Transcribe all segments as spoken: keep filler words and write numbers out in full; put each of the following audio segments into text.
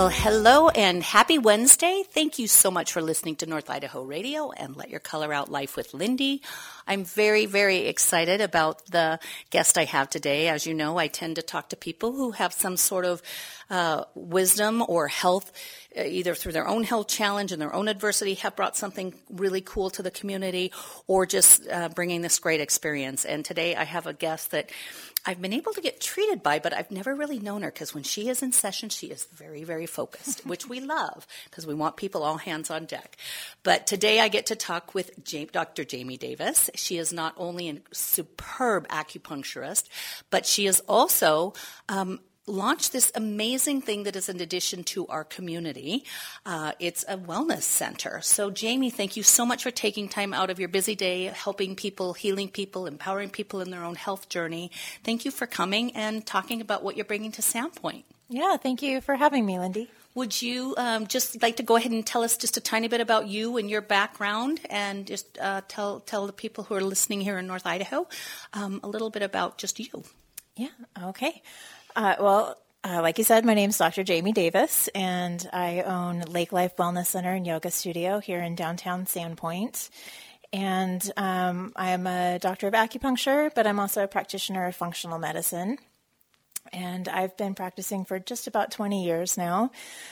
Well, hello and happy Wednesday. Thank you so much for listening to North Idaho Radio and Let Your Color Out Life with Lindy. I'm very, very excited about the guest I have today. As you know, I tend to talk to people who have some sort of uh, wisdom or health, uh, either through their own health challenge and their own adversity, have brought something really cool to the community, or just uh, bringing this great experience. And today I have a guest that I've been able to get treated by, but I've never really known her, because when she is in session, she is very, very focused, which we love because we want people all hands on deck. But today I get to talk with Doctor Jamie Davis. She is not only a superb acupuncturist, but she is also um, launched this amazing thing that is an addition to our community. Uh, it's a wellness center. So, Jamie, thank you so much for taking time out of your busy day, helping people, healing people, empowering people in their own health journey. Thank you for coming and talking about what you're bringing to Sandpoint. Yeah, thank you for having me, Lindy. Would you um, just like to go ahead and tell us just a tiny bit about you and your background, and just uh, tell tell the people who are listening here in North Idaho um, a little bit about just you? Yeah, okay. Uh, well, uh, like you said, my name is Doctor Jamie Davis, and I own Lake Life Wellness Center and Yoga Studio here in downtown Sandpoint. And um, I am a doctor of acupuncture, but I'm also a practitioner of functional medicine. And I've been practicing for just about twenty years now.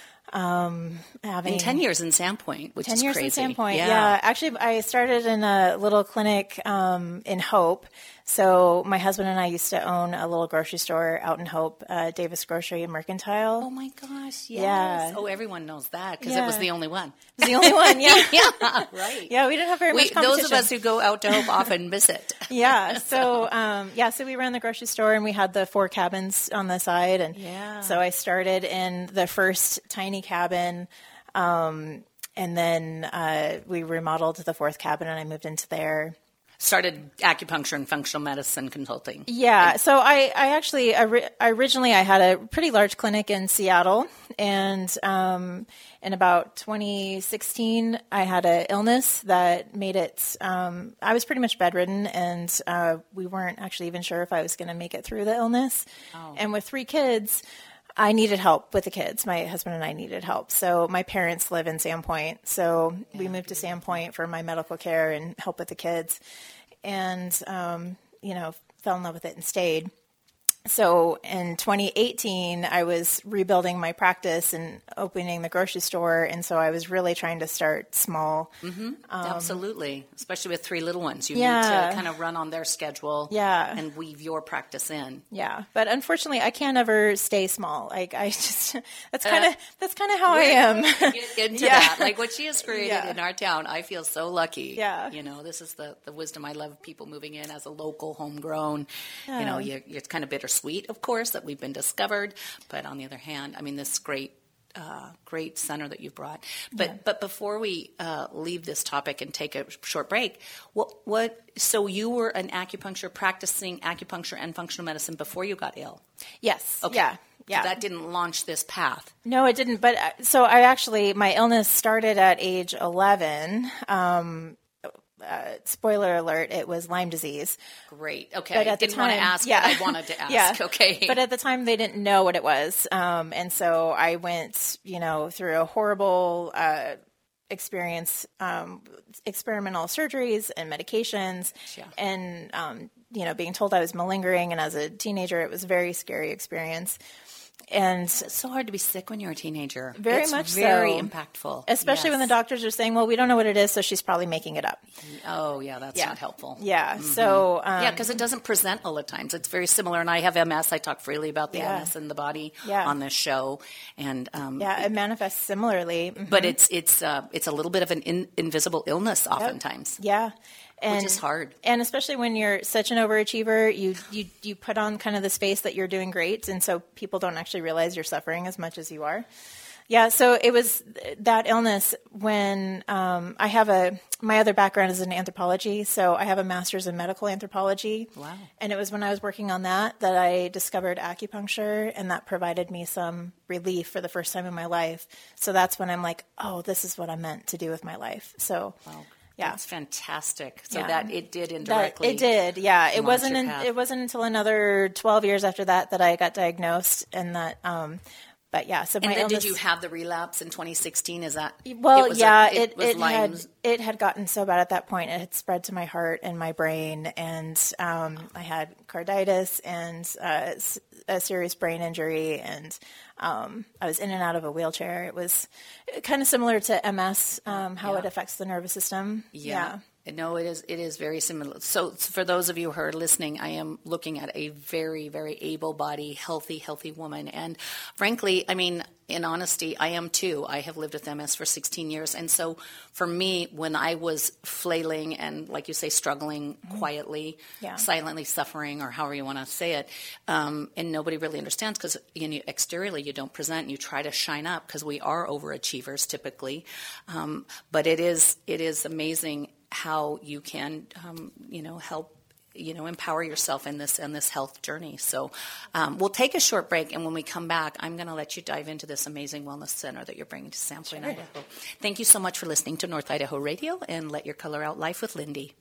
Um, having and ten years in Sandpoint, which ten is years crazy. in Sandpoint, yeah. yeah. Actually, I started in a little clinic um, in Hope. So my husband and I used to own a little grocery store out in Hope, uh, Davis Grocery and Mercantile. Oh my gosh, yes. Yeah. Oh, everyone knows that because yeah. it was the only one. It was the only one, yeah. yeah, right. Yeah, we didn't have very we, much competition. Those of us who go out to Hope often miss it. yeah, so um, yeah, so we ran the grocery store and we had the four cabins on the side, and yeah. so I started in the first tiny cabin. Um, and then uh, we remodeled the fourth cabin, and I moved into there. Started acupuncture and functional medicine consulting. Yeah, so I, I actually, I originally I had a pretty large clinic in Seattle, and um, in about twenty sixteen, I had an illness that made it, um, I was pretty much bedridden, and uh, we weren't actually even sure if I was going to make it through the illness. Oh. And with three kids, I needed help with the kids. My husband and I needed help. So my parents live in Sandpoint. So yeah, we moved to Sandpoint for my medical care and help with the kids. And, um, you know, fell in love with it and stayed. So in twenty eighteen, I was rebuilding my practice and opening the grocery store. And so I was really trying to start small. Mm-hmm. Um, Absolutely. Especially with three little ones. You yeah. need to kind of run on their schedule yeah. and weave your practice in. Yeah. But unfortunately, I can't ever stay small. Like, I just, that's kind of, uh, that's kind of how I am. Get into yeah. that. Like what she has created yeah. in our town, I feel so lucky. Yeah. You know, this is the, the wisdom. I love people moving in as a local, homegrown. Yeah. You know, you're, you're kind of bittersweet. Sweet, of course, that we've been discovered, but on the other hand, I mean, this great, uh, great center that you've brought. But yeah. but before we uh, leave this topic and take a short break, what what? So you were an acupuncture practicing acupuncture and functional medicine before you got ill? Yes. Okay. Yeah. Yeah. So that didn't launch this path. No, it didn't. But uh, so I actually, my illness started at age eleven. Um, Uh, spoiler alert, it was Lyme disease. Great. Okay. But I at the didn't time, want to ask, yeah. but I wanted to ask. yeah. Okay. But at the time, they didn't know what it was. Um, and so I went, you know, through a horrible uh, experience, um, experimental surgeries and medications. Yeah. And, um, you know, being told I was malingering. And as a teenager, it was a very scary experience. And it's so hard to be sick when you're a teenager. Very it's much very so. impactful. Especially yes. when the doctors are saying, well, we don't know what it is, so she's probably making it up. Oh, yeah, that's yeah. not helpful. Yeah, mm-hmm. so... Um, yeah, because it doesn't present all the times. It's very similar, and I have M S. I talk freely about the yeah. M S in the body yeah. on this show. And um, Yeah, it manifests similarly. Mm-hmm. But it's it's uh, it's a little bit of an in, invisible illness oftentimes. Yep. Yeah. And, which is hard. And especially when you're such an overachiever, you, you, you put on kind of this face that you're doing great, and so people don't actually realize you're suffering as much as you are. Yeah, so it was that illness when um, I have a, my other background is in anthropology, so I have a master's in medical anthropology. Wow. And it was when I was working on that that I discovered acupuncture, and that provided me some relief for the first time in my life. So that's when I'm like, oh, this is what I'm meant to do with my life. So... Wow. Yeah, that's fantastic. So yeah. that it did indirectly. That, it did, yeah. It wasn't. your In, path. it wasn't until another twelve years after that that I got diagnosed, and that um, but yeah, so my and then illness, did you have the relapse in twenty sixteen? Is that well? it was yeah, a, it, it was it had Lyme's. it had gotten so bad at that point. It had spread to my heart and my brain, and um, I had carditis and uh, a serious brain injury, and um, I was in and out of a wheelchair. It was kind of similar to M S, um, how Yeah. it affects the nervous system. Yeah. No, it is. It is very similar. So, for those of you who are listening, I am looking at a very, very able-bodied, healthy, healthy woman. And frankly, I mean, in honesty, I am too. I have lived with M S for sixteen years, and so for me, when I was flailing and, like you say, struggling mm-hmm. quietly, yeah. silently suffering, or however you want to say it, um, and nobody really understands because you know, exteriorly you don't present, and you try to shine up because we are overachievers typically. Um, but it is it is amazing how you can, um, you know, help, you know, empower yourself in this in this health journey. So um, we'll take a short break, and when we come back, I'm going to let you dive into this amazing wellness center that you're bringing to Sandpoint, sure. Idaho. Thank you so much for listening to North Idaho Radio, and Let Your Color Out Life with Lindy.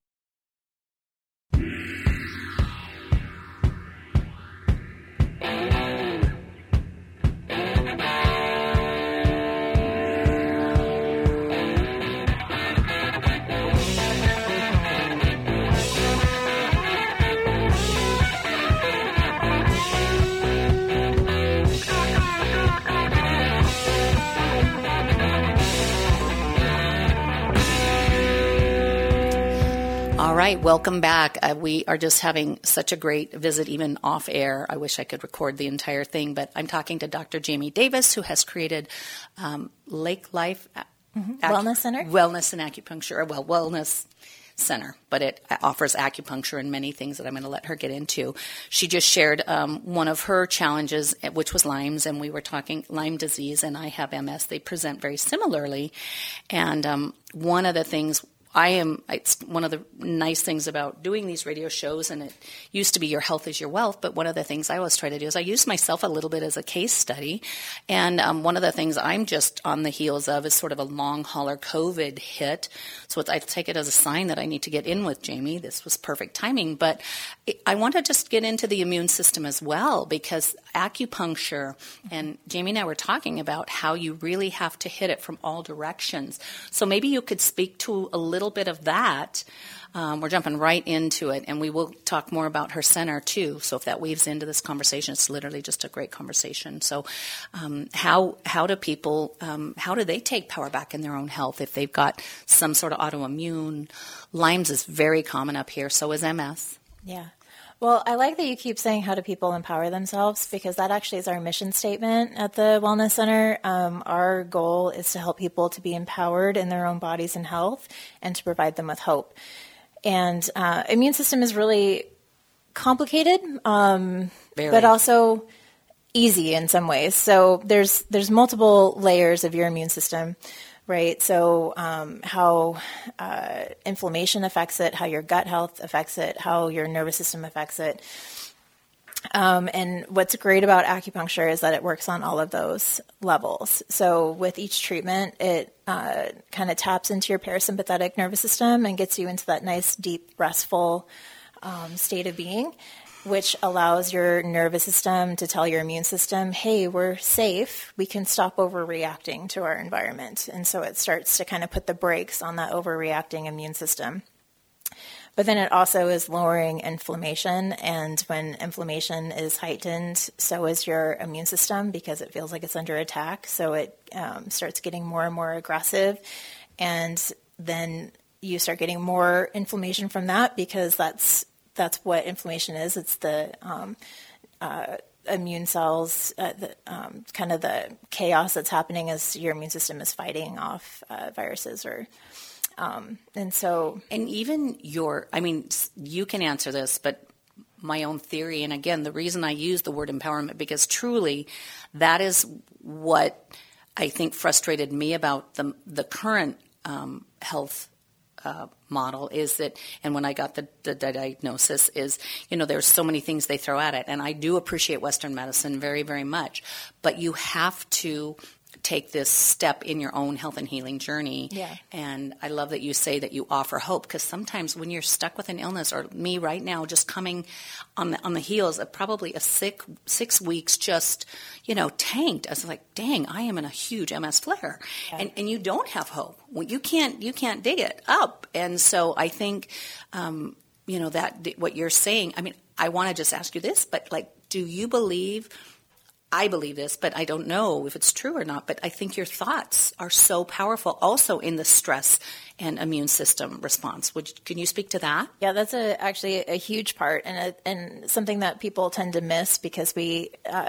All right, welcome back. Uh, we are just having such a great visit, even off air. I wish I could record the entire thing, but I'm talking to Doctor Jamie Davis, who has created um, Lake Life mm-hmm. Acu- Wellness Center, Wellness and Acupuncture. Well, Wellness Center, but it offers acupuncture and many things that I'm going to let her get into. She just shared um, one of her challenges, which was Lyme's, and we were talking Lyme disease, and I have M S. They present very similarly, and um, one of the things I am, it's one of the nice things about doing these radio shows, and it used to be your health is your wealth, but one of the things I always try to do is I use myself a little bit as a case study, and um, one of the things I'm just on the heels of is sort of a long hauler COVID hit, so it's, I take it as a sign that I need to get in with Jamie. This was perfect timing, but I want to just get into the immune system as well, because acupuncture, and Jamie and I were talking about how you really have to hit it from all directions, so maybe you could speak to a little bit of that. Um, we're jumping right into it, and we will talk more about her center too. So if that weaves into this conversation, it's literally just a great conversation. So um, how how do people, um, how do they take power back in their own health if they've got some sort of autoimmune? Lyme's is very common up here, so is M S. Yeah. Well, I like that you keep saying how do people empower themselves, because that actually is our mission statement at the Wellness Center. Um, our goal is to help people to be empowered in their own bodies and health, and to provide them with hope. And uh, immune system is really complicated, um, but also easy in some ways. So there's there's multiple layers of your immune system. Right. So um, how uh, inflammation affects it, how your gut health affects it, how your nervous system affects it. Um, and what's great about acupuncture is that it works on all of those levels. So with each treatment, it uh, kind of taps into your parasympathetic nervous system and gets you into that nice, deep, restful um, state of being, which allows your nervous system to tell your immune system, hey, we're safe. We can stop overreacting to our environment. And so it starts to kind of put the brakes on that overreacting immune system. But then it also is lowering inflammation. And when inflammation is heightened, so is your immune system, because it feels like it's under attack. So it um, starts getting more and more aggressive. And then you start getting more inflammation from that, because that's That's what inflammation is. It's the um, uh, immune cells, uh, the, um, kind of the chaos that's happening as your immune system is fighting off uh, viruses, or um, and so. And even your, I mean, you can answer this, but my own theory, and again, the reason I use the word empowerment, because truly, that is what I think frustrated me about the the current um, health Uh, model is that, and when I got the, the diagnosis, is, you know, there's so many things they throw at it, and I do appreciate Western medicine very, very much, but you have to take this step in your own health and healing journey. Yeah. And I love that you say that you offer hope, because sometimes when you're stuck with an illness, or me right now, just coming on the on the heels of probably a sick six weeks, just you know tanked. I was like, dang, I am in a huge M S flare, yeah. and and you don't have hope. Well, you can't you can't dig it up. And so I think, um, you know, that what you're saying. I mean, I want to just ask you this, but like, do you believe? I believe this, but I don't know if it's true or not. But I think your thoughts are so powerful also in the stress and immune system response. Would you, can you speak to that? Yeah, that's a, actually a huge part, and a, and something that people tend to miss because we uh,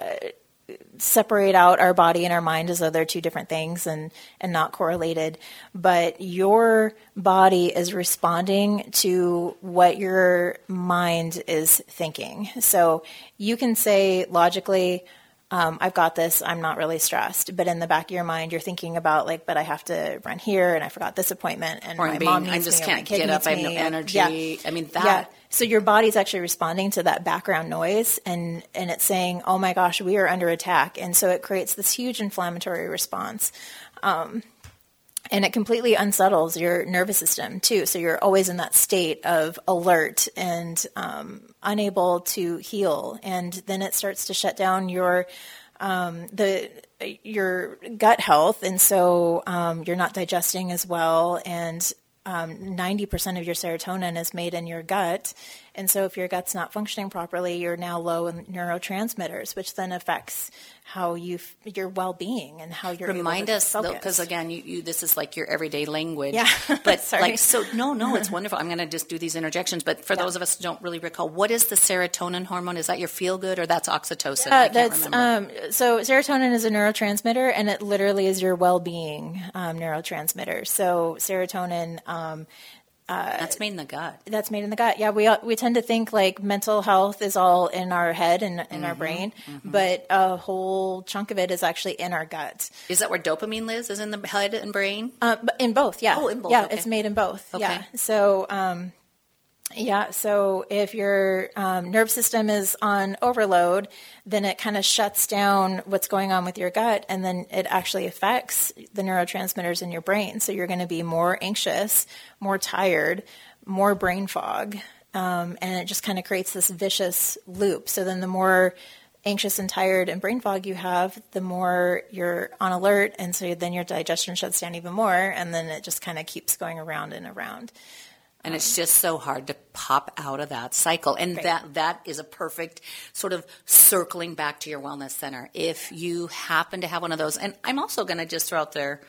separate out our body and our mind as though they're two different things and, and not correlated. But your body is responding to what your mind is thinking. So you can say logically, Um, I've got this, I'm not really stressed. But in the back of your mind, you're thinking about like, but I have to run here and I forgot this appointment and or my being, mom needs I just me, can't or my kid get up, I have no me. energy. Yeah. I mean, that. Yeah. So your body's actually responding to that background noise and, and it's saying, oh my gosh, we are under attack. And so it creates this huge inflammatory response. Um, And it completely unsettles your nervous system too. So you're always in that state of alert and um, unable to heal. And then it starts to shut down your um, the your gut health. And so um, you're not digesting as well. And um, ninety percent of your serotonin is made in your gut. And so if your gut's not functioning properly, you're now low in neurotransmitters, which then affects how you your well-being and how you're Remind able to us, focus. because again, you, you this is like your everyday language. Yeah. But Sorry. like, so no, no, it's wonderful. I'm going to just do these interjections. But for Yeah. those of us who don't really recall, what is the serotonin hormone? Is that your feel good, or that's oxytocin? Uh, I can't that's remember. um, so serotonin is a neurotransmitter, and it literally is your well-being um, neurotransmitter. So serotonin. Um, Uh, that's made in the gut. That's made in the gut. Yeah, we we tend to think like mental health is all in our head and in mm-hmm, our brain, mm-hmm. but a whole chunk of it is actually in our gut. Is that where dopamine lives? Is in the head and brain? Uh, in both, yeah. Oh, in both. Yeah, okay. It's made in both. Okay. Yeah. So, um, yeah. So if your um, nervous system is on overload, then it kind of shuts down what's going on with your gut, and then it actually affects the neurotransmitters in your brain. So you're going to be more anxious, more tired, more brain fog, um, and it just kind of creates this vicious loop. So then the more anxious and tired and brain fog you have, the more you're on alert, and so then your digestion shuts down even more, and then it just kind of keeps going around and around. And it's just so hard to pop out of that cycle. And Right. that that is a perfect sort of circling back to your wellness center. If you happen to have one of those, and I'm also going to just throw out there,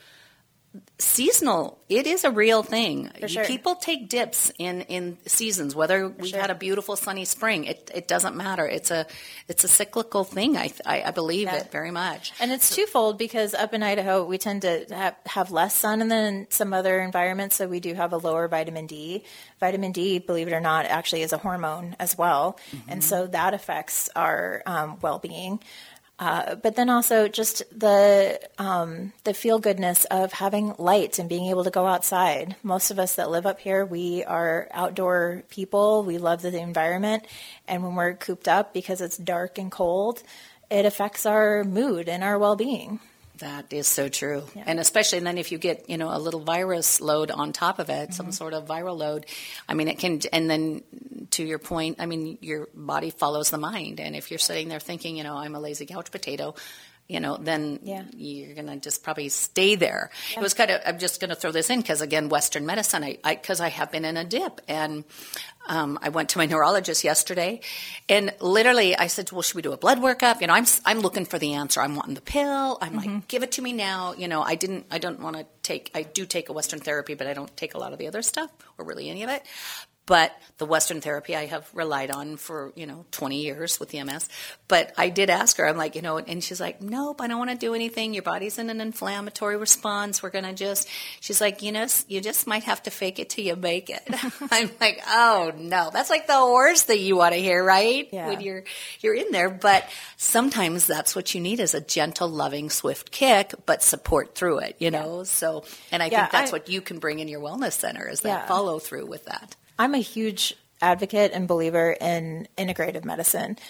seasonal, it is a real thing. For sure. People take dips in, in seasons, whether we've sure. had a beautiful sunny spring. It it doesn't matter. It's a it's a cyclical thing. I I, I believe Yeah. it very much. And it's twofold, because up in Idaho, we tend to have, have less sun than some other environments, so we do have a lower vitamin D. Vitamin D, believe it or not, actually is a hormone as well, mm-hmm. and so that affects our um, well-being. Uh, but then also just the um, the feel goodness of having light and being able to go outside. Most of us that live up here, we are outdoor people. We love the environment, and when we're cooped up because it's dark and cold, it affects our mood and our well-being. That is so true. Yeah. And especially then if you get, you know, a little virus load on top of it, mm-hmm. some sort of viral load, I mean, it can, and then to your point, I mean, your body follows the mind. And if you're sitting there thinking, you know, I'm a lazy couch potato, you know, then yeah. you're going to just probably stay there. Yeah. It was kind of, I'm just going to throw this in because, again, Western medicine, I, I, cause I have been in a dip. And um, I went to my neurologist yesterday, and literally I said, well, should we do a blood workup? You know, I'm, I'm looking for the answer. I'm wanting the pill. I'm mm-hmm. like, give it to me now. You know, I didn't, I don't want to take, I do take a Western therapy, but I don't take a lot of the other stuff or really any of it. But the Western therapy I have relied on for, you know, twenty years with the M S. But I did ask her, I'm like, you know, and she's like, nope, I don't want to do anything. Your body's in an inflammatory response. We're going to just, she's like, you know, you just might have to fake it till you make it. I'm like, oh, no. That's like the worst thing you want to hear, right? Yeah. When you're, you're in there. But sometimes that's what you need is a gentle, loving, swift kick, but support through it, you know? Yeah. So, and I yeah, think that's I, what you can bring in your wellness center is that yeah. follow through with that. I'm a huge advocate and believer in integrative medicine.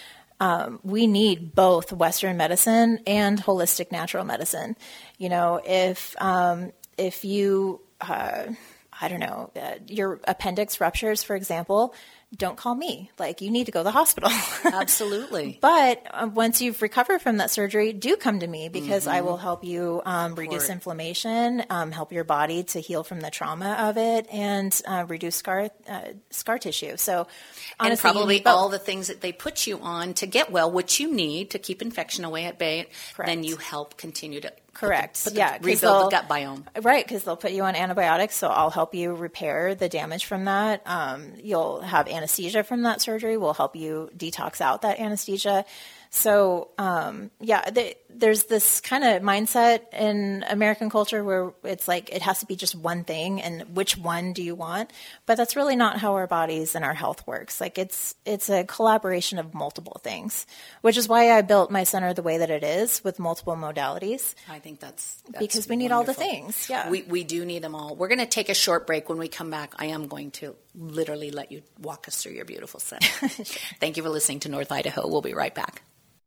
um, we need both Western medicine and holistic natural medicine. You know, if um, if you, uh, I don't know, uh, your appendix ruptures, for example, don't call me. Like, you need to go to the hospital. Absolutely. But uh, once you've recovered from that surgery, do come to me, because mm-hmm. I will help you um, reduce inflammation, um, help your body to heal from the trauma of it, and uh, reduce scar uh, scar tissue. So, honestly, and probably all the things that they put you on to get well, which you need to keep infection away at bay. Correct. Then you help continue to Correct. Put the, yeah. rebuild the gut biome. Right, because they'll put you on antibiotics, so I'll help you repair the damage from that. Um, you'll have anesthesia from that surgery. We'll help you detox out that anesthesia. So, um, yeah, they, there's this kind of mindset in American culture where it's like it has to be just one thing, and which one do you want? But that's really not how our bodies and our health works. Like, it's it's a collaboration of multiple things, which is why I built my center the way that it is, with multiple modalities. I think that's, that's because we need wonderful. all the things. Yeah, we we do need them all. We're going to take a short break. When we come back, I am going to literally let you walk us through your beautiful center. Thank you for listening to North Idaho. We'll be right back.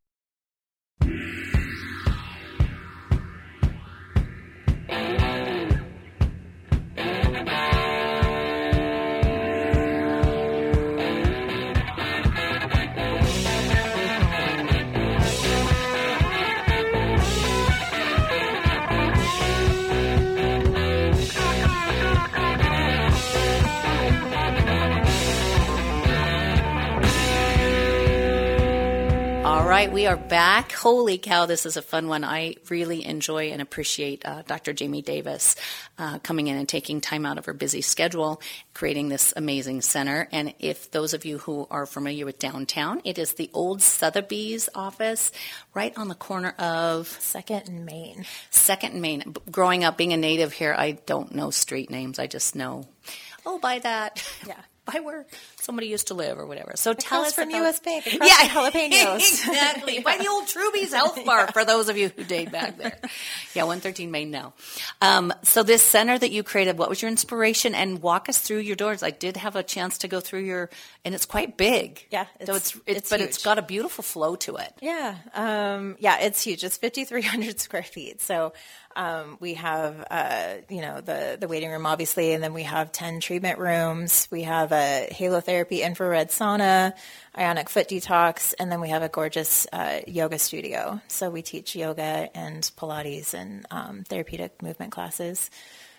All right, we are back. Holy cow, this is a fun one. I really enjoy and appreciate uh, Doctor Jamie Davis uh, coming in and taking time out of her busy schedule, creating this amazing center. And if those of you who are familiar with downtown, it is the old Sotheby's office right on the corner of Second and Main. Second and Main. Growing up, being a native here, I don't know street names. I just know, oh, by that. Yeah. By where somebody used to live or whatever. So tell across us from about, U S Bank, across yeah, from jalapenos. Exactly. Yeah. By the old Truby's Health Bar, for those of you who date back there. Yeah, one thirteen Main now. Um, so this center that you created, what was your inspiration? And walk us through your doors. I did have a chance to go through your, and it's quite big. Yeah. It's, so it's, it's, it's but huge. It's got a beautiful flow to it. Yeah. Um, yeah, it's huge. It's fifty-three hundred square feet. So Um, we have, uh, you know, the, the waiting room, obviously, and then we have ten treatment rooms. We have a halotherapy infrared sauna, ionic foot detox, and then we have a gorgeous uh, yoga studio. So we teach yoga and Pilates and um, therapeutic movement classes.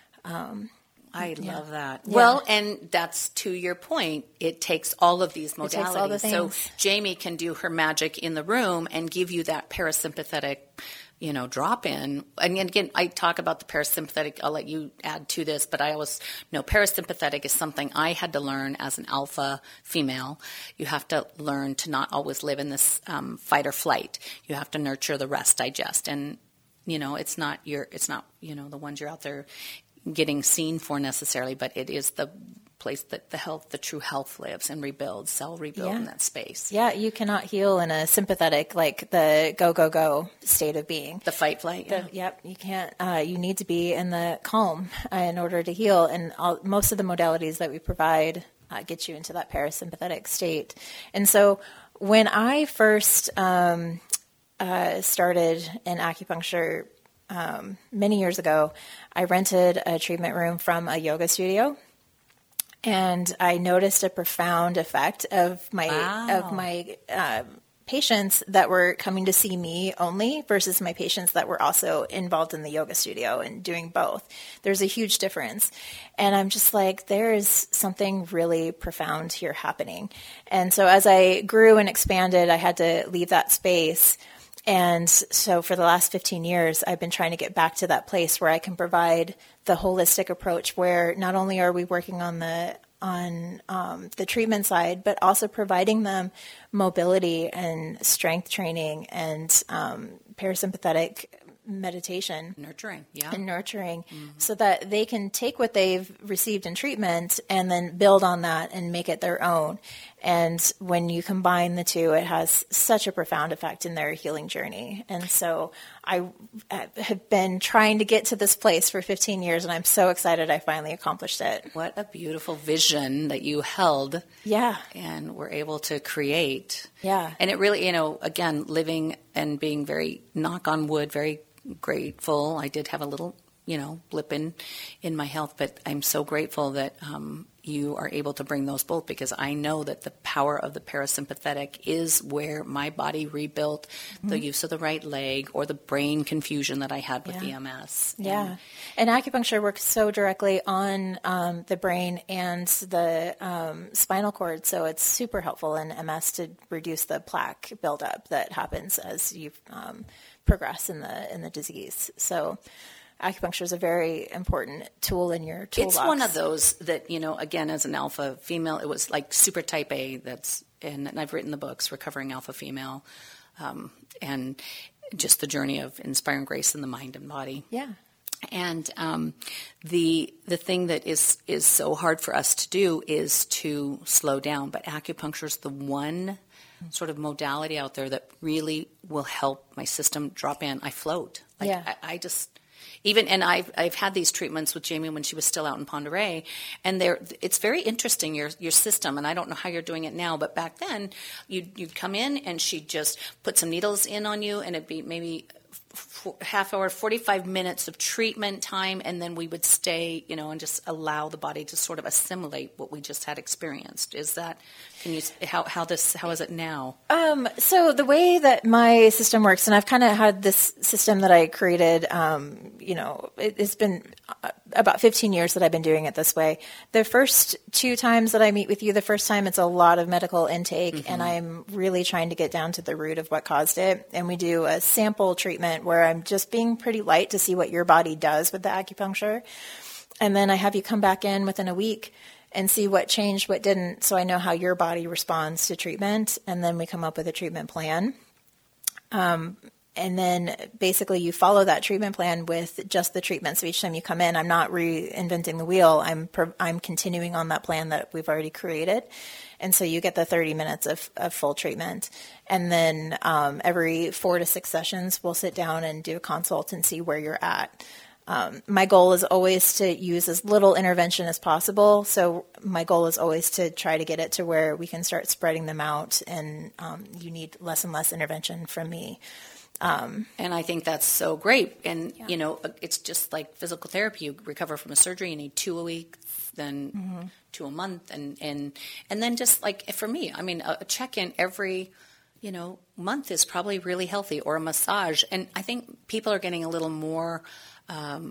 Um, I yeah. love that. Yeah. Well, and that's to your point. It takes all of these modalities. It takes all the so things. Jamie can do her magic in the room and give you that parasympathetic, you know, drop in. And again, I talk about the parasympathetic. I'll let you add to this, but I always know parasympathetic is something I had to learn as an alpha female. You have to learn to not always live in this um, fight or flight. You have to nurture the rest, digest, and you know, it's not your, it's not you know the ones you're out there getting seen for necessarily, but it is the place that the health, the true health lives and rebuilds, cell rebuild yeah. in that space. Yeah, you cannot heal in a sympathetic, like the go, go, go state of being. The fight, flight, yeah. The, yep, you can't, uh, you need to be in the calm uh, in order to heal. And all, most of the modalities that we provide uh, get you into that parasympathetic state. And so when I first um, uh, started in acupuncture um, many years ago, I rented a treatment room from a yoga studio. And I noticed a profound effect of my wow. of my uh, patients that were coming to see me only versus my patients that were also involved in the yoga studio and doing both. There's a huge difference. And I'm just like, there is something really profound here happening. And so as I grew and expanded, I had to leave that space. And so for the last fifteen years, I've been trying to get back to that place where I can provide the holistic approach where not only are we working on the on um, the treatment side, but also providing them mobility and strength training and um, parasympathetic meditation. Nurturing, yeah. And nurturing mm-hmm. so that they can take what they've received in treatment and then build on that and make it their own. And when you combine the two, it has such a profound effect in their healing journey. And so I have been trying to get to this place for fifteen years, and I'm so excited I finally accomplished it. What a beautiful vision that you held. Yeah. And were able to create. Yeah. And it really, you know, again, living and being very, knock on wood, very grateful. I did have a little, you know, blip in, in my health, but I'm so grateful that um, you are able to bring those both, because I know that the power of the parasympathetic is where my body rebuilt mm-hmm. the use of the right leg or the brain confusion that I had with yeah. E M S. Yeah. And, and acupuncture works so directly on um, the brain and the um, spinal cord. So it's super helpful in M S to reduce the plaque buildup that happens as you um, progress in the, in the disease. So acupuncture is a very important tool in your toolbox. It's one of those that, you know, again, as an alpha female, it was like super type A. That's and, and I've written the books, Recovering Alpha Female, um, and just the journey of inspiring grace in the mind and body. Yeah. And um, the the thing that is is so hard for us to do is to slow down. But acupuncture is the one sort of modality out there that really will help my system drop in. I float. Like, yeah. I, I just. Even and I've I've had these treatments with Jamie when she was still out in Pend Oreille, and they're it's very interesting your your system. And I don't know how you're doing it now, but back then you'd you'd come in and she'd just put some needles in on you, and it'd be maybe f- half hour, forty-five minutes of treatment time, and then we would stay, you know, and just allow the body to sort of assimilate what we just had experienced. Is that can you how how this how is it now? Um, so the way that my system works, and I've kind of had this system that I created. Um, you know, it, it's been about fifteen years that I've been doing it this way. The first two times that I meet with you, the first time it's a lot of medical intake, mm-hmm. and I'm really trying to get down to the root of what caused it. And we do a sample treatment where I'm just being pretty light to see what your body does with the acupuncture. And then I have you come back in within a week and see what changed, what didn't, so I know how your body responds to treatment. And then we come up with a treatment plan. Um, And then basically you follow that treatment plan with just the treatment. So each time you come in, I'm not reinventing the wheel. I'm I'm continuing on that plan that we've already created. And so you get the thirty minutes of, of full treatment. And then um, every four to six sessions, we'll sit down and do a consult and see where you're at. Um, my goal is always to use as little intervention as possible. So my goal is always to try to get it to where we can start spreading them out, and um, you need less and less intervention from me. Um, and I think that's so great. And, yeah. you know, it's just like physical therapy. You recover from a surgery, you need two a week, then mm-hmm. two a month. And, and, and then just like for me, I mean, a check-in every, you know, month is probably really healthy, or a massage. And I think people are getting a little more um,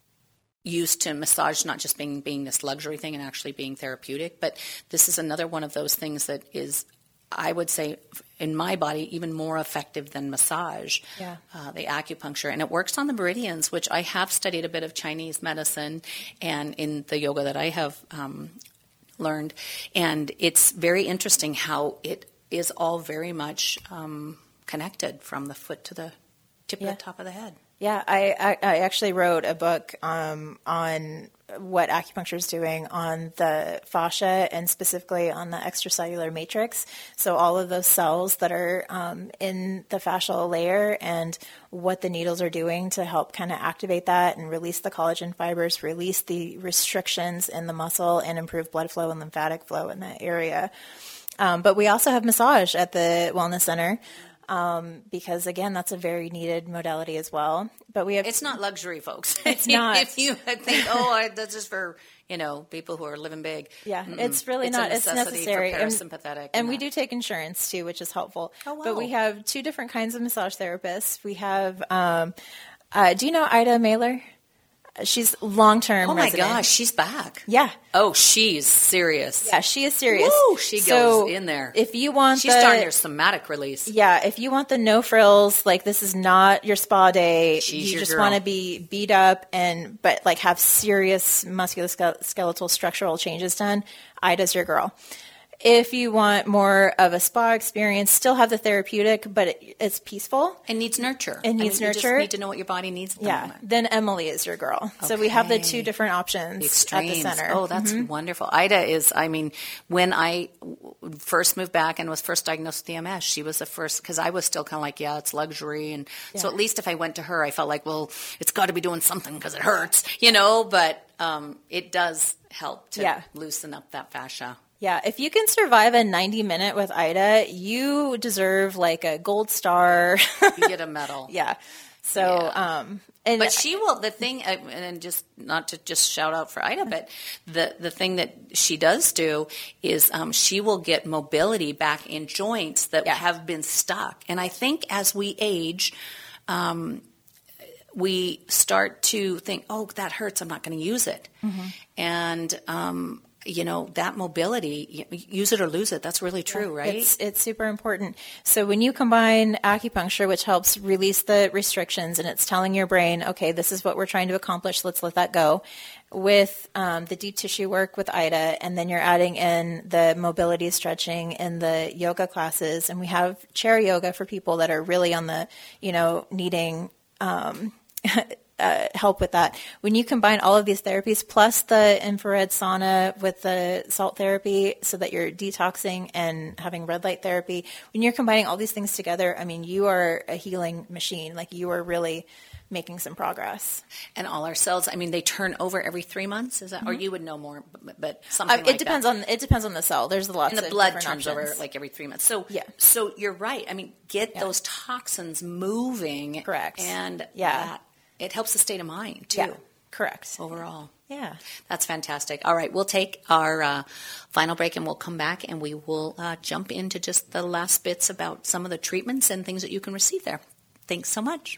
used to massage not just being, being this luxury thing and actually being therapeutic. But this is another one of those things that is, I would say, in my body, even more effective than massage, yeah. uh, the acupuncture. And it works on the meridians, which I have studied a bit of Chinese medicine and in the yoga that I have um, learned. And it's very interesting how it is all very much um, connected from the foot to the tip yeah. of the top of the head. Yeah, I, I, I actually wrote a book um, on what acupuncture is doing on the fascia, and specifically on the extracellular matrix. So all of those cells that are um, in the fascial layer, and what the needles are doing to help kind of activate that and release the collagen fibers, release the restrictions in the muscle, and improve blood flow and lymphatic flow in that area. Um, but we also have massage at the Wellness Center. Um, because again, that's a very needed modality as well. But we have it's not luxury, folks. It's not. If you think, oh, I, that's just for you know people who are living big. Yeah, Mm-mm. it's really it's not. A It's necessity necessary. For parasympathetic, and, and, and we do take insurance too, which is helpful. Oh, wow. But we have two different kinds of massage therapists. We have. Um, uh, do you know Ida Mailer? She's long-term Oh, my resident. gosh, she's back. Yeah. Oh, she's serious. Yeah, she is serious. Woo, she so goes in there. If you want She's the, darn near somatic release. Yeah, if you want the no frills, like this is not your spa day. She's you your just girl. want to be beat up and but like have serious musculoskeletal structural changes done. Ida's your girl. If you want more of a spa experience, still have the therapeutic, but it, it's peaceful. It needs nurture. It needs I mean, nurture. You just need to know what your body needs at the Yeah. moment. Then Emily is your girl. Okay. So we have the two different options The extremes. at the center. Oh, that's mm-hmm. wonderful. Ida is, I mean, when I first moved back and was first diagnosed with E M S, she was the first, because I was still kind of like, yeah, it's luxury. And yeah. so at least if I went to her, I felt like, well, it's got to be doing something because it hurts, you know, but um, it does help to yeah. loosen up that fascia. Yeah, if you can survive a ninety minute with Ida, you deserve like a gold star. You get a medal. Yeah. So, yeah. um, and but she will, the thing, and just not to just shout out for Ida, but the, the thing that she does do is um, she will get mobility back in joints that yeah. have been stuck. And I think as we age, um, we start to think, oh, that hurts, I'm not going to use it. Mm-hmm. And, um, you know, that mobility, use it or lose it. That's really true, yeah, right? It's, it's super important. So when you combine acupuncture, which helps release the restrictions, and it's telling your brain, okay, this is what we're trying to accomplish, let's let that go, with um, the deep tissue work with Ida, and then you're adding in the mobility stretching and the yoga classes, and we have chair yoga for people that are really on the, you know, needing um Uh, help with that. When you combine all of these therapies plus the infrared sauna with the salt therapy so that you're detoxing and having red light therapy, when you're combining all these things together, I mean, you are a healing machine. Like, you are really making some progress. And all our cells, I mean, they turn over every three months, is that, mm-hmm. or you would know more, but, but something uh, it like depends that. on It depends on the cell. There's lots and the of blood turns options. over like every three months. So, yeah. so you're right. I mean, get yeah. those toxins moving. Correct. And yeah. that, it helps the state of mind, too. Yeah, correct. Overall. Yeah. That's fantastic. All right, we'll take our uh, final break, and we'll come back, and we will uh, jump into just the last bits about some of the treatments and things that you can receive there. Thanks so much.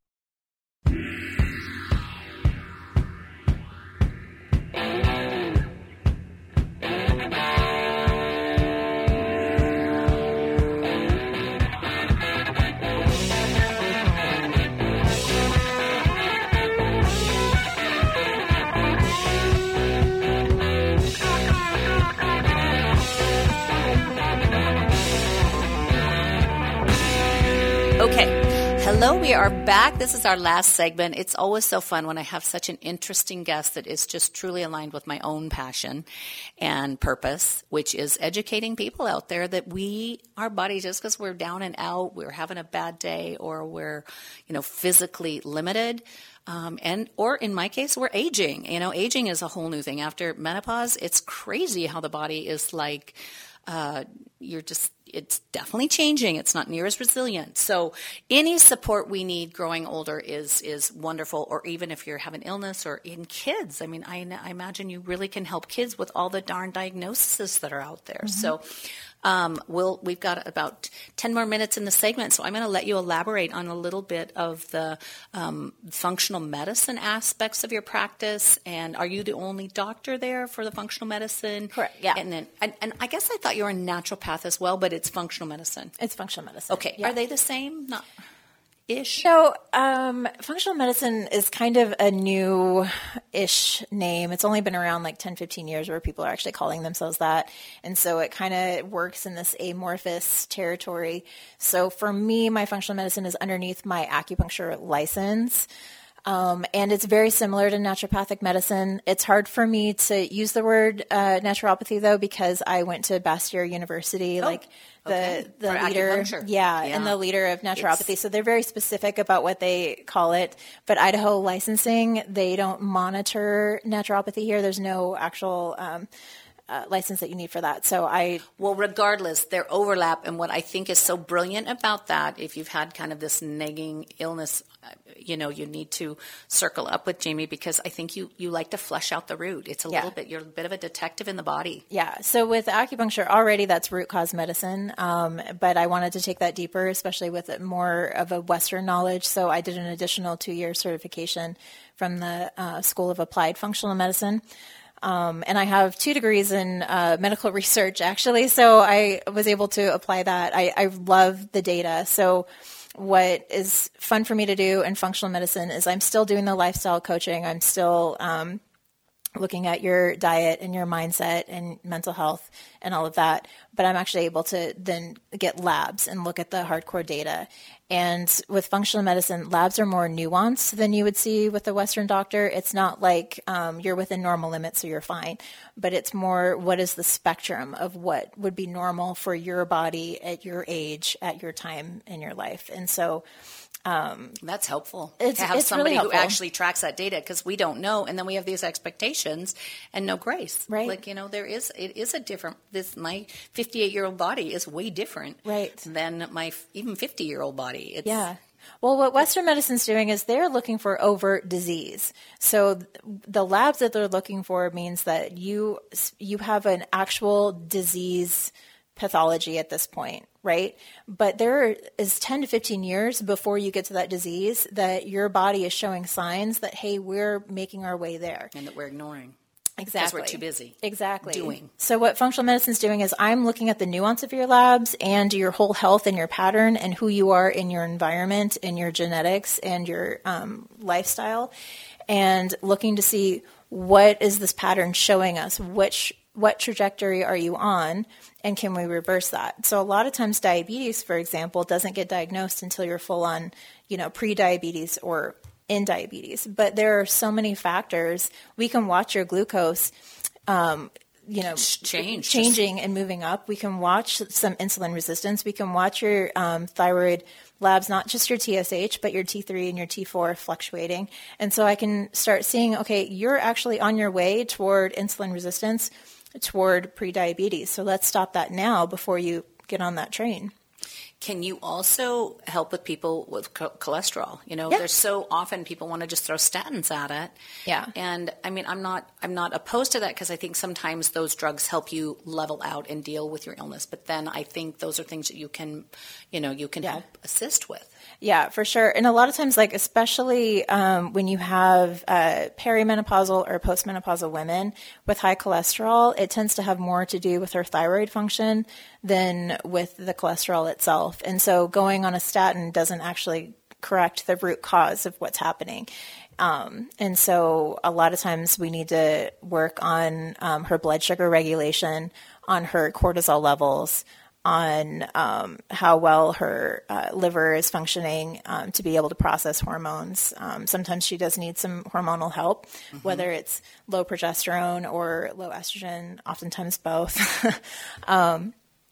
Okay. Hello, we are back. This is our last segment. It's always so fun when I have such an interesting guest that is just truly aligned with my own passion and purpose, which is educating people out there that we, our body, just because we're down and out, we're having a bad day, or we're, you know, physically limited, um, and, or in my case, we're aging. You know, aging is a whole new thing. After menopause, it's crazy how the body is like, uh, you're just, it's definitely changing. It's not near as resilient. So any support we need growing older is is wonderful, or even if you're having illness or in kids. I mean, I, I imagine you really can help kids with all the darn diagnoses that are out there. Mm-hmm. So um, we'll, we've got about ten more minutes in the segment, so I'm going to let you elaborate on a little bit of the um, functional medicine aspects of your practice. And are you the only doctor there for the functional medicine? Correct, yeah. And then, and, and I guess I thought you were a naturopath as well, but it's functional medicine. It's functional medicine. Okay. Yeah. Are they the same? Not ish? So, um, functional medicine is kind of a new-ish name. It's only been around like ten, fifteen years where people are actually calling themselves that. And so it kind of works in this amorphous territory. So for me, my functional medicine is underneath my acupuncture license. Um, and it's very similar to naturopathic medicine. It's hard for me to use the word uh, naturopathy, though, because I went to Bastyr University, oh, like the okay. the for leader, yeah, yeah, and the leader of naturopathy. It's, so they're very specific about what they call it. But Idaho licensing, they don't monitor naturopathy here. There's no actual um, uh, license that you need for that. So I well, regardless, their overlap, and what I think is so brilliant about that, if you've had kind of this nagging illness, you know, you need to circle up with Jamie, because I think you, you like to flesh out the root. It's a yeah. little bit, you're a bit of a detective in the body. Yeah. So with acupuncture, already that's root cause medicine. Um, but I wanted to take that deeper, especially with more of a Western knowledge. So I did an additional two-year certification from the uh, School of Applied Functional Medicine. Um, and I have two degrees in uh, medical research, actually. So I was able to apply that. I, I love the data. So what is fun for me to do in functional medicine is I'm still doing the lifestyle coaching. I'm still um, looking at your diet and your mindset and mental health and all of that. But I'm actually able to then get labs and look at the hardcore data. And with functional medicine, labs are more nuanced than you would see with a Western doctor. It's not like um, you're within normal limits, so you're fine. But it's more, what is the spectrum of what would be normal for your body at your age, at your time in your life. And so Um, That's helpful it's, to have it's somebody really who actually tracks that data, because we don't know, and then we have these expectations and no grace. Right. Like, you know, there is it is a different. This my fifty-eight year old body is way different, right, than my even fifty year old body. It's, yeah. Well, what Western medicine's doing is they're looking for overt disease. So the labs that they're looking for means that you you have an actual disease pathology at this point, right? But there is ten to fifteen years before you get to that disease that your body is showing signs that, hey, we're making our way there. And that we're ignoring. Exactly. Because we're too busy. Exactly. Doing. So what functional medicine is doing is I'm looking at the nuance of your labs and your whole health and your pattern and who you are in your environment and your genetics and your um, lifestyle, and looking to see what is this pattern showing us, which what trajectory are you on, and can we reverse that? So a lot of times diabetes, for example, doesn't get diagnosed until you're full on, you know, pre-diabetes or in diabetes. But there are so many factors. We can watch your glucose, um, you know, change, changing just... and moving up. We can watch some insulin resistance. We can watch your um, thyroid labs, not just your T S H, but your T three and your T four fluctuating. And so I can start seeing, okay, you're actually on your way toward insulin resistance, toward prediabetes. So let's stop that now before you get on that train. Can you also help with people with cho- cholesterol? You know, yeah. there's so often people want to just throw statins at it. Yeah. And I mean, I'm not, I'm not opposed to that, because I think sometimes those drugs help you level out and deal with your illness. But then I think those are things that you can, you know, you can yeah. help assist with. Yeah, for sure. And a lot of times, like, especially um, when you have uh, perimenopausal or postmenopausal women with high cholesterol, it tends to have more to do with her thyroid function than with the cholesterol itself. And so going on a statin doesn't actually correct the root cause of what's happening. Um, and so a lot of times we need to work on um, her blood sugar regulation, on her cortisol levels, on um, how well her uh, liver is functioning um, to be able to process hormones. Um, sometimes she does need some hormonal help, mm-hmm. whether it's low progesterone or low estrogen, oftentimes both. um,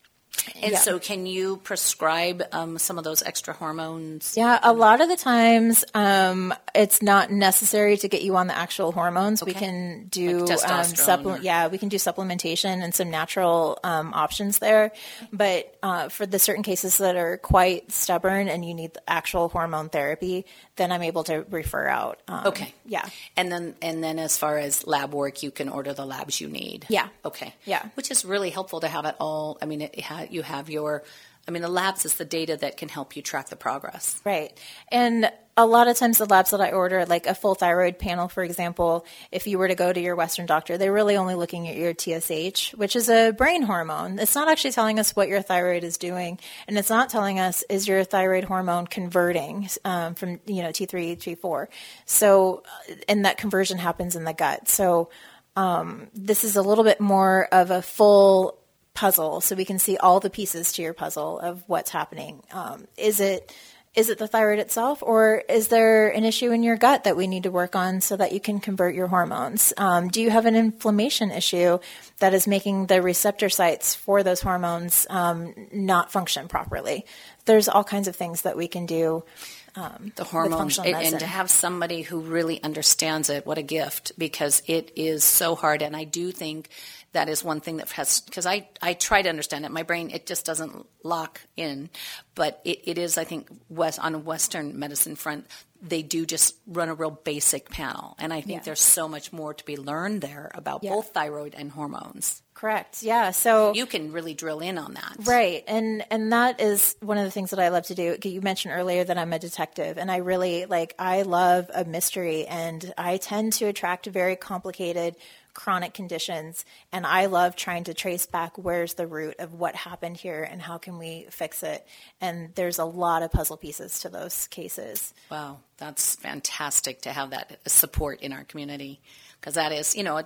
And yeah. so can you prescribe um, some of those extra hormones? Yeah, a lot of the times um, it's not necessary to get you on the actual hormones. Okay. We can do like um, supple- or... yeah, we can do supplementation and some natural um, options there. But uh, for the certain cases that are quite stubborn and you need the actual hormone therapy, then I'm able to refer out. Um, okay. Yeah. And then and then as far as lab work, you can order the labs you need. Yeah. Okay. Yeah. Which is really helpful to have it all. I mean, it, it ha- you have your, I mean, the labs is the data that can help you track the progress. Right. And a lot of times the labs that I order, like a full thyroid panel, for example, if you were to go to your Western doctor, they're really only looking at your T S H, which is a brain hormone. It's not actually telling us what your thyroid is doing. And it's not telling us, is your thyroid hormone converting um, from, you know, T three, T four. So, and that conversion happens in the gut. So um, this is a little bit more of a full puzzle, so we can see all the pieces to your puzzle of what's happening. Um, is it is it the thyroid itself, or is there an issue in your gut that we need to work on so that you can convert your hormones? Um, do you have an inflammation issue that is making the receptor sites for those hormones um, not function properly? There's all kinds of things that we can do. Um, the hormones, and, and to have somebody who really understands it, what a gift, because it is so hard. And I do think that is one thing that has, because I, I try to understand it. My brain, it just doesn't lock in. But it, it is, I think, West, on a Western medicine front, they do just run a real basic panel. And I think yeah. there's so much more to be learned there about yeah. both thyroid and hormones. Correct. Yeah. So you can really drill in on that. Right. And and that is one of the things that I love to do. You mentioned earlier that I'm a detective, and I really like, I love a mystery, and I tend to attract very complicated chronic conditions, and I love trying to trace back where's the root of what happened here and how can we fix it. And there's a lot of puzzle pieces to those cases. Wow. That's fantastic to have that support in our community, because that is, you know, it, it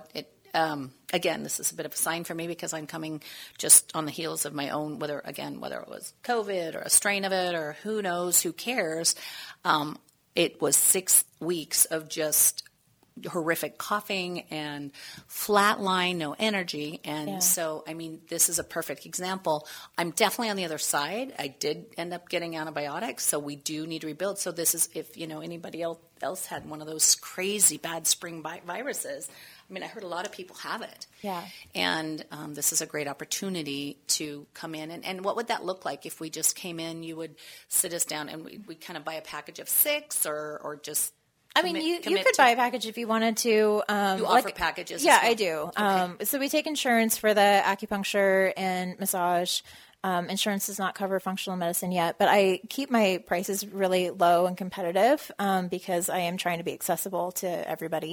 um, again, this is a bit of a sign for me because I'm coming just on the heels of my own, whether, again, whether it was COVID or a strain of it or who knows, who cares. Um, it was six weeks of just horrific coughing and flat line, no energy. And Yeah. so, I mean, this is a perfect example. I'm definitely on the other side. I did end up getting antibiotics, so we do need to rebuild. So this is, if, you know, anybody else, else had one of those crazy bad spring vi- viruses, I mean, I heard a lot of people have it. Yeah. And um, this is a great opportunity to come in. And, and what would that look like if we just came in? You would sit us down and we we kind of buy a package of six or, or just I mean, commit- you, you commit could to- buy a package if you wanted to. Um, You like- offer packages as Yeah, well? I do. Um, so we take insurance for the acupuncture and massage. Um, insurance does not cover functional medicine yet, but I keep my prices really low and competitive um, because I am trying to be accessible to everybody.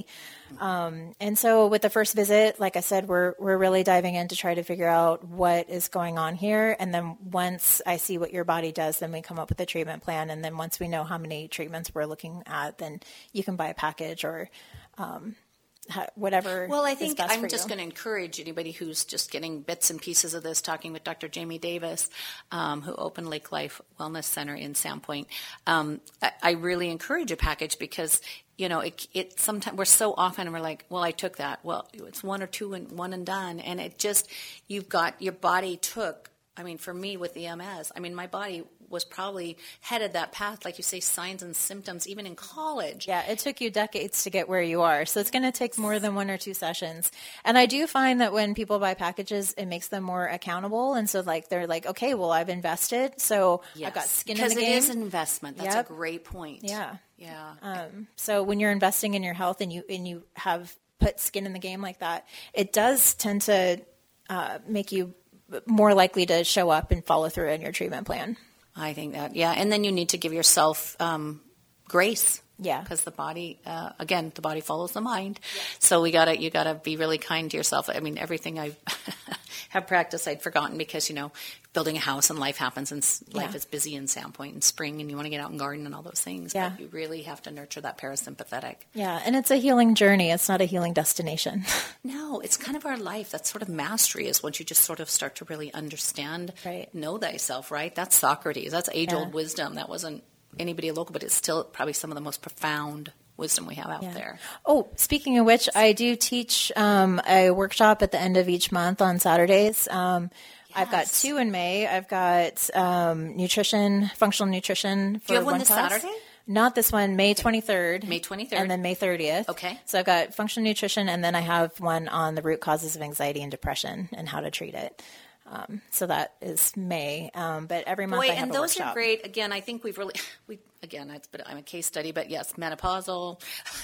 Um, and so with the first visit, like I said, we're we're really diving in to try to figure out what is going on here. And then once I see what your body does, then we come up with a treatment plan. And then once we know how many treatments we're looking at, then you can buy a package or um, ha- whatever. Well, I is think best I'm for just you. going to encourage anybody who's just getting bits and pieces of this, talking with Doctor Jamie Davis, um, who opened Lake Life Wellness Center in Sandpoint. Um, I, I really encourage a package because, you know, it, it sometimes we're so often we're like, well, I took that. Well, it's one or two and one and done. And it just, you've got, your body took, I mean, for me with E M S, I mean, my body was probably headed that path, like you say, signs and symptoms, even in college. Yeah, it took you decades to get where you are. So it's going to take more than one or two sessions. And I do find that when people buy packages, it makes them more accountable. And so like they're like, okay, well, I've invested. So I've got skin in the Because game. it is an investment. That's Yep. a great point. Yeah. Yeah. Um, so when you're investing in your health and you and you have put skin in the game like that, it does tend to uh, make you more likely to show up and follow through in your treatment plan. I think that, yeah. And then you need to give yourself um, grace. Yeah. Because the body, uh, again, the body follows the mind. So we gotta, you gotta be really kind to yourself. I mean, everything I have practiced, I'd forgotten because, you know, building a house and life happens and s- life Yeah. is busy in Sandpoint and spring and you want to get out and garden and all those things. Yeah. But you really have to nurture that parasympathetic. Yeah, and it's a healing journey. It's not a healing destination. No, it's kind of our life. That's sort of mastery is once you just sort of start to really understand, Right. know thyself, right? That's Socrates. That's age-old Yeah. wisdom. That wasn't anybody local, but it's still probably some of the most profound wisdom we have out Yeah. there. Oh, speaking of which, I do teach um, a workshop at the end of each month on Saturdays. Um, I've got Yes. two in May. I've got um, nutrition, functional nutrition. For Do you have one this class. Saturday? Not this one, May twenty-third. May twenty-third. And then May thirtieth. Okay. So I've got functional nutrition, and then I have one on the root causes of anxiety and depression and how to treat it. Um, so that is May. Um, but every month Boy, I have and a those workshop. are great. Again, I think we've really, we again, it's been, I'm a case study, but yes, menopausal.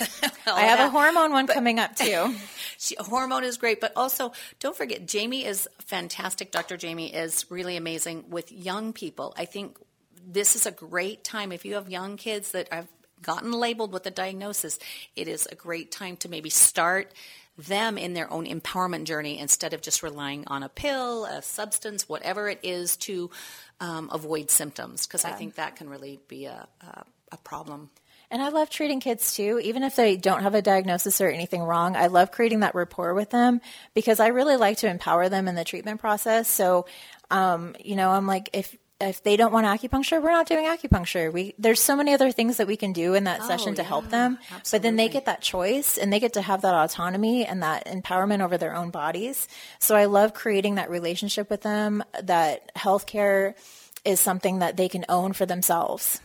I have a hormone one coming up too. She, hormone is great, but also don't forget, Jamie is fantastic. Doctor Jamie is really amazing with young people. I think this is a great time. If you have young kids that have gotten labeled with a diagnosis, it is a great time to maybe start them in their own empowerment journey instead of just relying on a pill, a substance, whatever it is to um, avoid symptoms, because I think that can really be a, a, a problem. And I love treating kids too, even if they don't have a diagnosis or anything wrong. I love creating that rapport with them because I really like to empower them in the treatment process. So, um, you know, I'm like, if if they don't want acupuncture, we're not doing acupuncture. We there's so many other things that we can do in that Oh, session to yeah, help them. But then they absolutely. get that choice and they get to have that autonomy and that empowerment over their own bodies. So I love creating that relationship with them, that healthcare is something that they can own for themselves.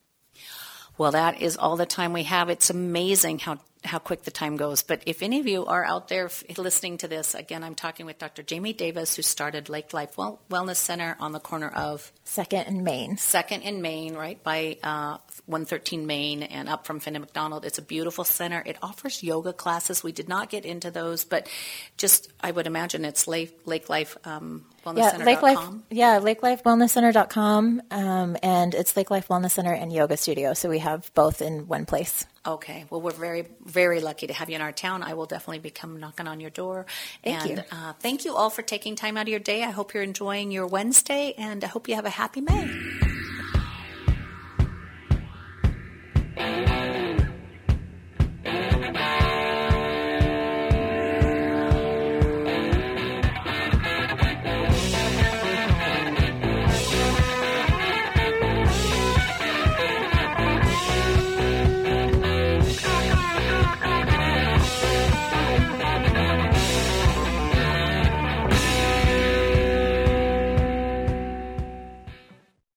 Well, that is all the time we have. It's amazing how, how quick the time goes. But if any of you are out there f- listening to this, again, I'm talking with Doctor Jamie Davis, who started Lake Life well- Wellness Center on the corner of Second in Maine. Second in Maine, right by uh, one thirteen Main and up from Finn and McDonald. It's a beautiful center. It offers yoga classes. We did not get into those, but just I would imagine it's Lake, Lake Life um, Wellness Yeah, Center Lake dot Life. com. Yeah, lake life wellness center dot com, um, and it's Lake Life Wellness Center and Yoga Studio. So we have both in one place. Okay. Well, we're very, very lucky to have you in our town. I will definitely be come knocking on your door. Thank and you. Uh, thank you all for taking time out of your day. I hope you're enjoying your Wednesday, and I hope you have a happy May.